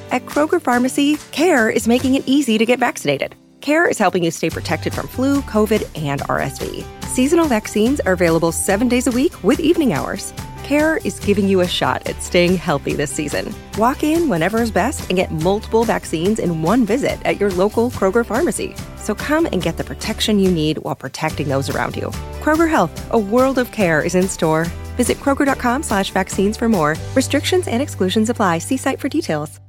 At Kroger Pharmacy, CARE is making it easy to get vaccinated. CARE is helping you stay protected from flu, COVID, and RSV. Seasonal vaccines are available 7 days a week with evening hours. CARE is giving you a shot at staying healthy this season. Walk in whenever is best and get multiple vaccines in one visit at your local Kroger Pharmacy. So come and get the protection you need while protecting those around you. Kroger Health, a world of care is in store. Visit Kroger.com/vaccines for more. Restrictions and exclusions apply. See site for details.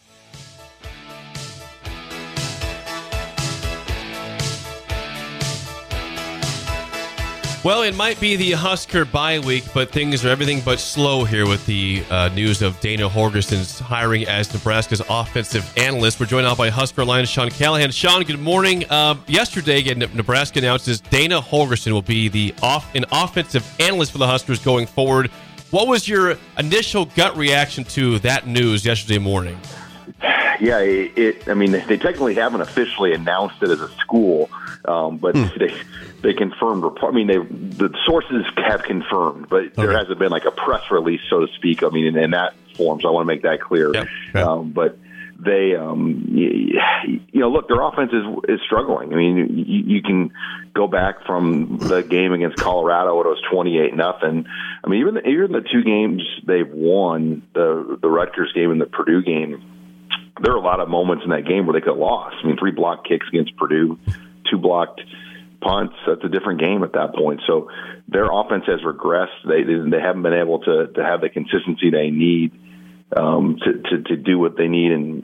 Well, it might be the Husker bye week, but things are everything but slow here with the news of Dana Holgorsen's hiring as Nebraska's offensive analyst. We're joined now by Husker Alliance Sean Callahan. Sean, good morning. Yesterday, again, Nebraska announces Dana Holgorsen will be an offensive analyst for the Huskers going forward. What was your initial gut reaction to that news yesterday morning? Yeah, I mean, they technically haven't officially announced it as a school, but they confirmed. I mean, the sources have confirmed, but there hasn't been like a press release, so to speak. I mean, in that form, so I want to make that clear. Yep. But they, look, their offense is struggling. I mean, you can go back from the game against Colorado when it was 28-0. I mean, even the two games they've won, the Rutgers game and the Purdue game, there are a lot of moments in that game where they could have lost. I mean, 3 blocked kicks against Purdue, 2 blocked punts. That's a different game at that point. So their offense has regressed. They haven't been able to have the consistency they need to do what they need. And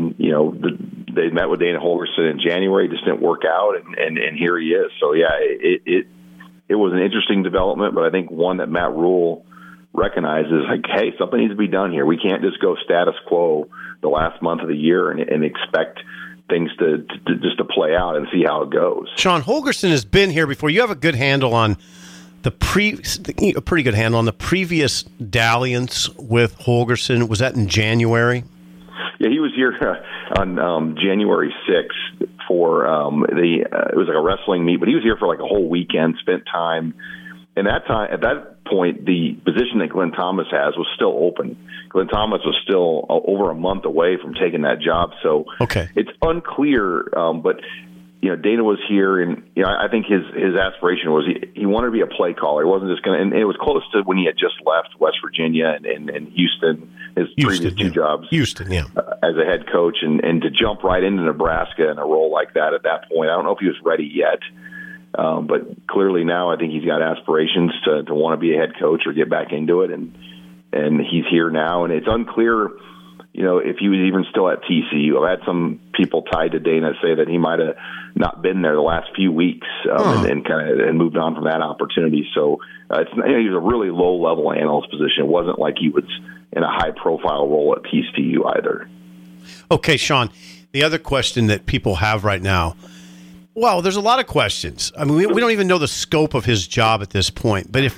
they met with Dana Holgorsen in January. It just didn't work out, and here he is. So, yeah, it was an interesting development, but I think one that Matt Rule recognizes, like, hey, something needs to be done here. We can't just go status quo the last month of the year and expect things to just to play out and see how it goes. Sean, Holgorsen has been here before. You have a good handle on a pretty good handle on the previous dalliance with Holgorsen. Was that in January? Yeah, he was here on January 6th for it was like a wrestling meet, but he was here for like a whole weekend, spent time. And at that point, the position that Glenn Thomas has was still open. Glenn Thomas was still over a month away from taking that job, so it's unclear. But Dana was here, and I think his aspiration was he wanted to be a play caller. He wasn't just going to. And it was close to when he had just left West Virginia and Houston, his previous two jobs, as a head coach, and to jump right into Nebraska in a role like that at that point. I don't know if he was ready yet. But clearly now I think he's got aspirations to want to be a head coach or get back into it. And he's here now. And it's unclear, if he was even still at TCU. I've had some people tied to Dana say that he might have not been there the last few weeks and moved on from that opportunity. So he was a really low-level analyst position. It wasn't like he was in a high-profile role at TCU either. Okay, Sean, the other question that people have right now, well, there's a lot of questions. I mean, we don't even know the scope of his job at this point. But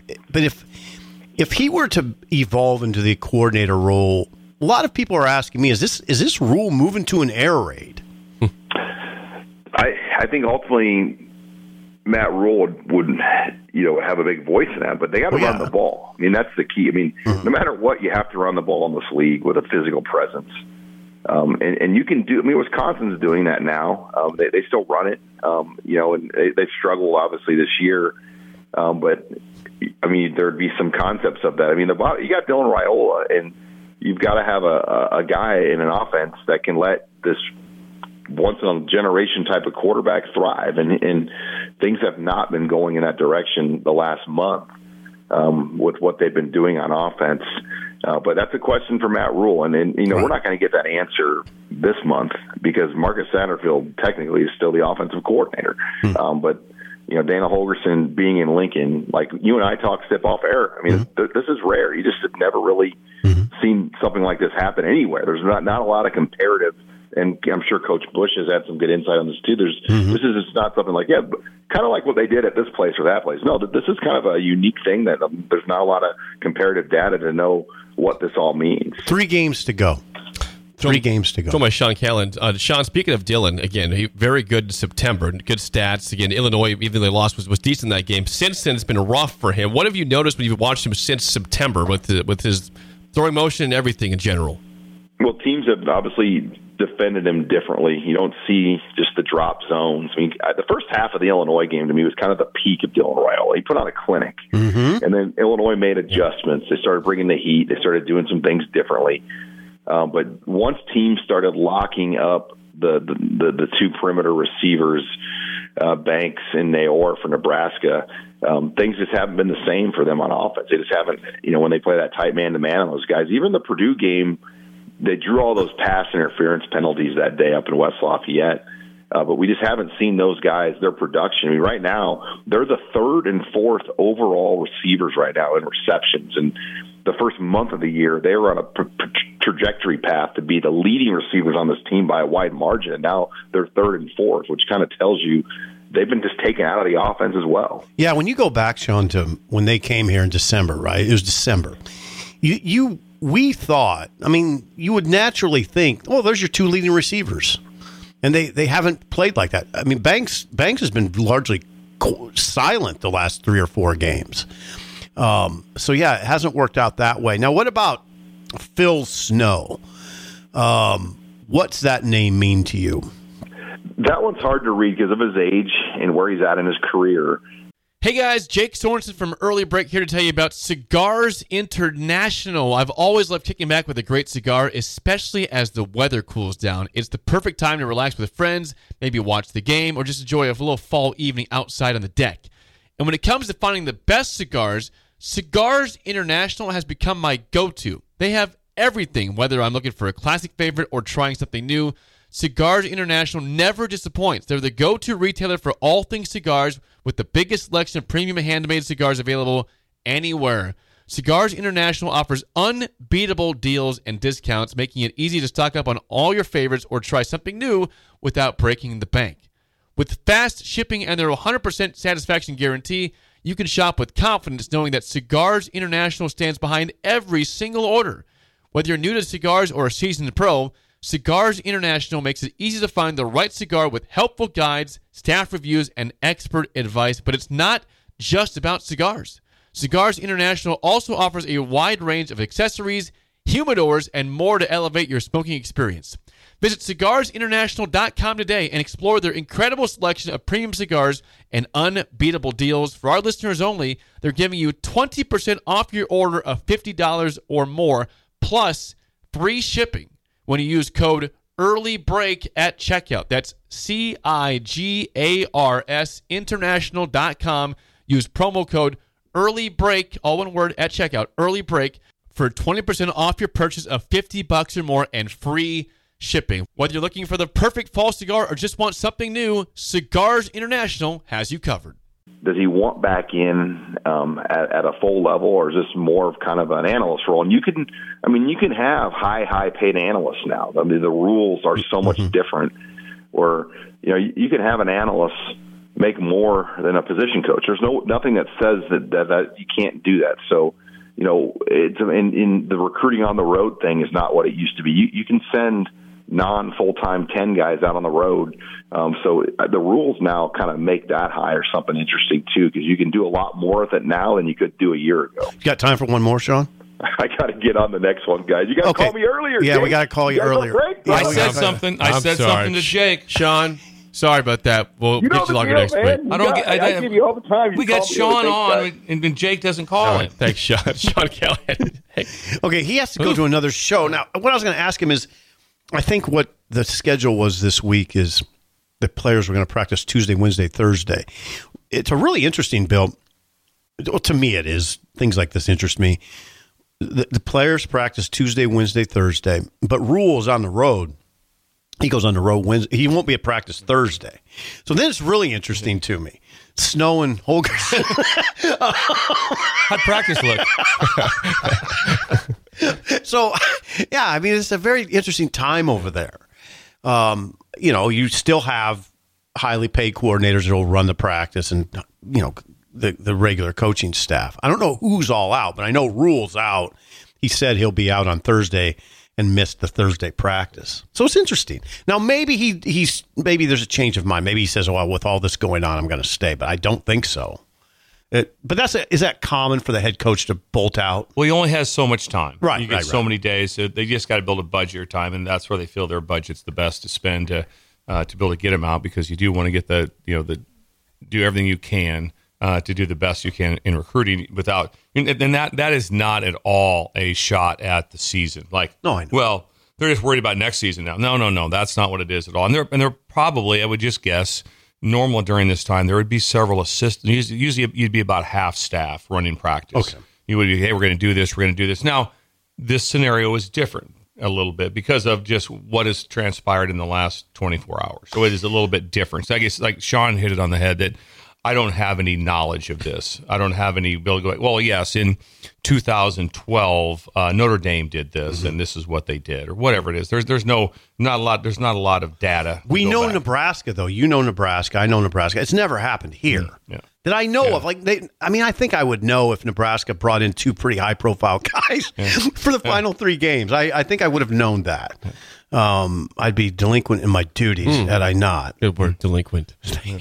if he were to evolve into the coordinator role, a lot of people are asking me, is this Rule moving to an air raid? I think ultimately Matt Rule would have a big voice in that, but they got to run the ball. I mean, that's the key. I mean, no matter what, you have to run the ball in this league with a physical presence. And you can do. I mean, Wisconsin's doing that now. They still run it. And they've struggled obviously this year. But I mean, there'd be some concepts of that. I mean, you got Dylan Raiola, and you've got to have a guy in an offense that can let this once in a generation type of quarterback thrive. And things have not been going in that direction the last month with what they've been doing on offense. But that's a question for Matt Rule. And we're not going to get that answer this month because Marcus Satterfield technically is still the offensive coordinator. But, Dana Holgorsen being in Lincoln, like you and I talk step off air. I mean, this is rare. You just have never really seen something like this happen anywhere. There's not a lot of comparative. And I'm sure Coach Bush has had some good insight on this too. This is just not something like, kind of like what they did at this place or that place. No, this is kind of a unique thing that there's not a lot of comparative data to know what this all means. 3 games to go. 3 games to go. So my Sean Callan. Sean, speaking of Dylan, again, he very good in September. Good stats. Again, Illinois, even though they lost, was decent in that game. Since then, it's been rough for him. What have you noticed when you've watched him since September with his throwing motion and everything in general? Well, teams have obviously defended him differently. You don't see just the drop zones. I mean, the first half of the Illinois game to me was kind of the peak of Dylan Raiola. He put on a clinic, and then Illinois made adjustments. They started bringing the heat. They started doing some things differently. But once teams started locking up the two perimeter receivers, Banks and Naor for Nebraska, things just haven't been the same for them on offense. They just haven't, when they play that tight man-to-man on those guys. Even the Purdue game, they drew all those pass interference penalties that day up in West Lafayette. But we just haven't seen those guys, their production. I mean, right now, they're the third and fourth overall receivers right now in receptions. And the first month of the year, they were on a trajectory path to be the leading receivers on this team by a wide margin. And now they're third and fourth, which kind of tells you they've been just taken out of the offense as well. Yeah, when you go back, Sean, to when they came here in December, right? It was December. We thought, I mean, you would naturally think, oh, there's your two leading receivers. And they haven't played like that. I mean, Banks has been largely silent the last 3 or 4 games. So, yeah, it hasn't worked out that way. Now, what about Phil Snow? What's that name mean to you? That one's hard to read because of his age and where he's at in his career. Hey guys, Jake Sorensen from Early Break here to tell you about Cigars International. I've always loved kicking back with a great cigar, especially as the weather cools down. It's the perfect time to relax with friends, maybe watch the game, or just enjoy a little fall evening outside on the deck. And when it comes to finding the best cigars, Cigars International has become my go-to. They have everything, whether I'm looking for a classic favorite or trying something new. Cigars International never disappoints. They're the go-to retailer for all things cigars with the biggest selection of premium handmade cigars available anywhere. Cigars International offers unbeatable deals and discounts, making it easy to stock up on all your favorites or try something new without breaking the bank. With fast shipping and their 100% satisfaction guarantee, you can shop with confidence knowing that Cigars International stands behind every single order. Whether you're new to cigars or a seasoned pro, Cigars International makes it easy to find the right cigar with helpful guides, staff reviews, and expert advice. But it's not just about cigars. Cigars International also offers a wide range of accessories, humidors, and more to elevate your smoking experience. Visit cigarsinternational.com today and explore their incredible selection of premium cigars and unbeatable deals. For our listeners only, they're giving you 20% off your order of $50 or more, plus free shipping when you use code EARLYBREAK at checkout. That's CIGARS international.com. Use promo code EARLYBREAK, all one word, at checkout, EARLYBREAK, for 20% off your purchase of $50 or more and free shipping. Whether you're looking for the perfect fall cigar or just want something new, Cigars International has you covered. Does he want back in at a full level, or is this more of kind of an analyst role? And you can have high paid analysts now. I mean, the rules are so much different. Where you can have an analyst make more than a position coach. There's nothing that says that you can't do that. So it's in the recruiting on the road thing is not what it used to be. You can send non-full-time 10 guys out on the road. So the rules now kind of make that hire something interesting, too, because you can do a lot more with it now than you could do a year ago. You got time for one more, Sean? I got to get on the next one, guys. You got to call me earlier. Yeah, Jake. we got to call you earlier. I said something to Jake. Sean, sorry about that. We'll get you longer next week. I give you all the time. We got Sean on, and Jake doesn't call it. Thanks, Sean. Sean Callahan. Okay, he has to go to another show. Now, what I was going to ask him is, I think what the schedule was this week is the players were going to practice Tuesday, Wednesday, Thursday. It's a really interesting bill. Well, to me, it is. Things like this interest me. The players practice Tuesday, Wednesday, Thursday, but Rule is on the road. He goes on the road Wednesday. He won't be at practice Thursday. So then it's really interesting to me. Snow and Holgorsen. How'd practice look? So, yeah, I mean, it's a very interesting time over there. You still have highly paid coordinators that will run the practice and, the regular coaching staff. I don't know who's all out, but I know Rule's out. He said he'll be out on Thursday and missed the Thursday practice. So it's interesting. Now, maybe maybe there's a change of mind. Maybe he says, with all this going on, I'm going to stay. But I don't think so. But is that common for the head coach to bolt out? Well, he only has so much time. Right. You get so many days. So they just got to build a budget your time, and that's where they feel their budget's the best to spend to be able to get him out, because you do want to get do everything you can to do the best you can in recruiting without. And that is not at all a shot at the season. Like, no, I know. Well, they're just worried about next season now. No, that's not what it is at all. And they're probably, I would just guess, normal during this time, there would be several assistants. Usually you'd be about half staff running practice. Okay. You would be, hey, we're going to do this. Now, this scenario is different a little bit because of just what has transpired in the last 24 hours. So it is a little bit different. So I guess, like Sean hit it on the head, that I don't have any knowledge of this. I don't have any ability to go, well, yes, in 2012, Notre Dame did this, and this is what they did, or whatever it is. There's not a lot of data. We know back. Nebraska, though. You know Nebraska. I know Nebraska. It's never happened here. Yeah. That I know of. I think I would know if Nebraska brought in two pretty high-profile guys for the final 3 games. I think I would have known that. I'd be delinquent in my duties had I not. Good word, delinquent.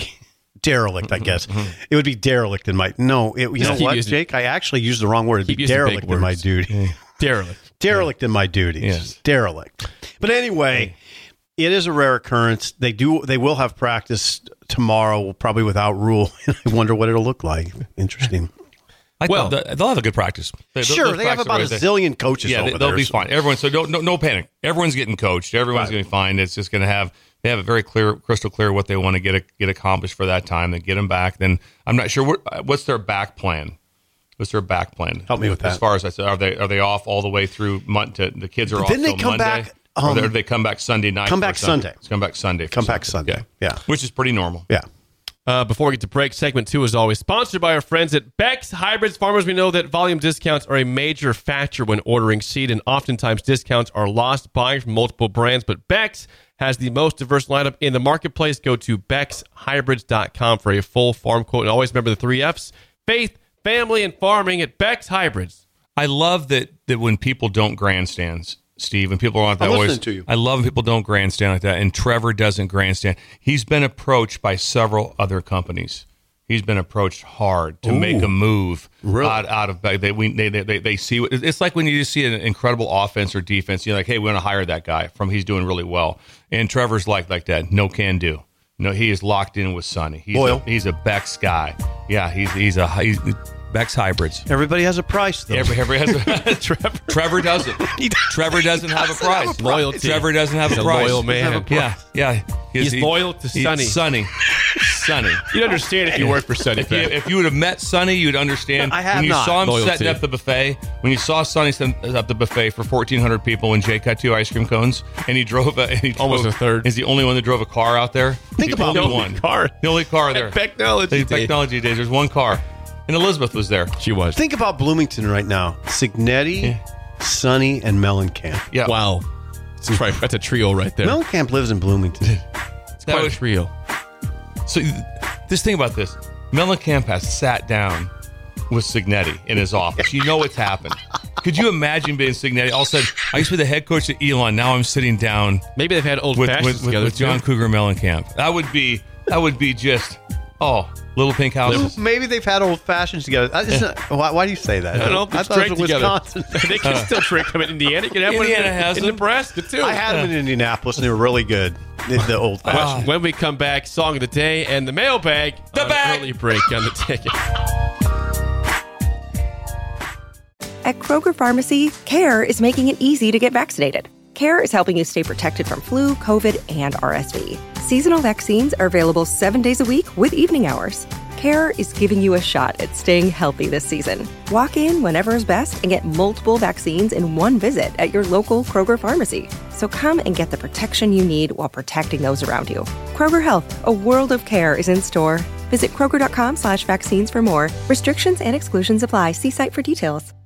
Derelict, I guess. It would be derelict in my... No, you know what, Jake? I actually used the wrong word. It'd be derelict in my duty. Derelict in my duties. Yes. Derelict. But anyway, it is a rare occurrence. They will have practice tomorrow, probably without Rule. I wonder what it'll look like. Interesting. They'll have a good practice. They have about a zillion coaches over there. They'll be fine. Everyone, so no panic. Everyone's getting coached. Everyone's going to be fine. It's just going to have... They have it very crystal clear what they want to get accomplished for that time. They get them back. Then I'm not sure what's their back plan. What's their back plan? Help me with that. As far as I said, are they off all the way through Monday? The kids are off then they till come Monday. Back. Or they come back Sunday night. Come back Sunday. Come back Sunday. Come back Sunday. Yeah. Which is pretty normal. Yeah. Before we get to break, segment 2 is always sponsored by our friends at Beck's Hybrids. Farmers, we know that volume discounts are a major factor when ordering seed, and oftentimes discounts are lost buying from multiple brands, but Beck's has the most diverse lineup in the marketplace. Go to BecksHybrids.com for a full farm quote. And always remember the 3 F's: faith, family, and farming at Beck's Hybrids. I love that when people don't grandstands, Steve, and people aren't that I'm always. listening to you. I love when people don't grandstand like that, and Trevor doesn't grandstand. He's been approached by several other companies. He's been approached hard to make a move out of Beck. They see it's like when you just see an incredible offense or defense. You're like, hey, we want to hire that guy he's doing really well. And Trevor's like that. No can do. No, he is locked in with Sonny. He's a Beck's guy. Yeah, he's Beck's Hybrids. Everybody has a price, though. Everybody has Trevor doesn't. Trevor doesn't have a price. Loyalty. Trevor doesn't have a price. Loyal man. Yeah. He's loyal to Sonny. Sonny. You'd understand if you worked for Sonny. If you would have met Sonny, you'd understand. I have when you not. saw him Loyalty. setting up the buffet, when you saw Sonny setting up the buffet for 1,400 people and Jake got 2 ice cream cones, and he drove almost a third. He's the only one that drove a car out there. Think about the the only only car. The only car there. Technology days. There's one car. And Elizabeth was there. She was. Think about Bloomington right now. Signetti, Sonny, and Mellencamp. Yeah. Wow. That's a trio right there. Mellencamp lives in Bloomington. It's quite a trio. So this thing about this, Mellencamp has sat down with Signetti in his office. You know it's happened. Could you imagine being Signetti? All of a sudden, I used to be the head coach at Elon. Now I'm sitting down. Maybe they've had old fashions together with John Cougar Mellencamp. That would be just little pink houses. Maybe they've had old fashions together. Why do you say that? I don't know. I thought it was Wisconsin. They can still drink them in Indiana. You can have Indiana one has in them. Nebraska, too. I had them in Indianapolis, and they were really good. The old fashioned. When we come back, song of the day and the mailbag. The on bag. Early break on the ticket. At Kroger Pharmacy, CARE is making it easy to get vaccinated. CARE is helping you stay protected from flu, COVID, and RSV. Seasonal vaccines are available 7 days a week with evening hours. CARE is giving you a shot at staying healthy this season. Walk in whenever is best and get multiple vaccines in one visit at your local Kroger pharmacy. So come and get the protection you need while protecting those around you. Kroger Health, a world of care is in store. Visit Kroger.com/vaccines for more. Restrictions and exclusions apply. See site for details.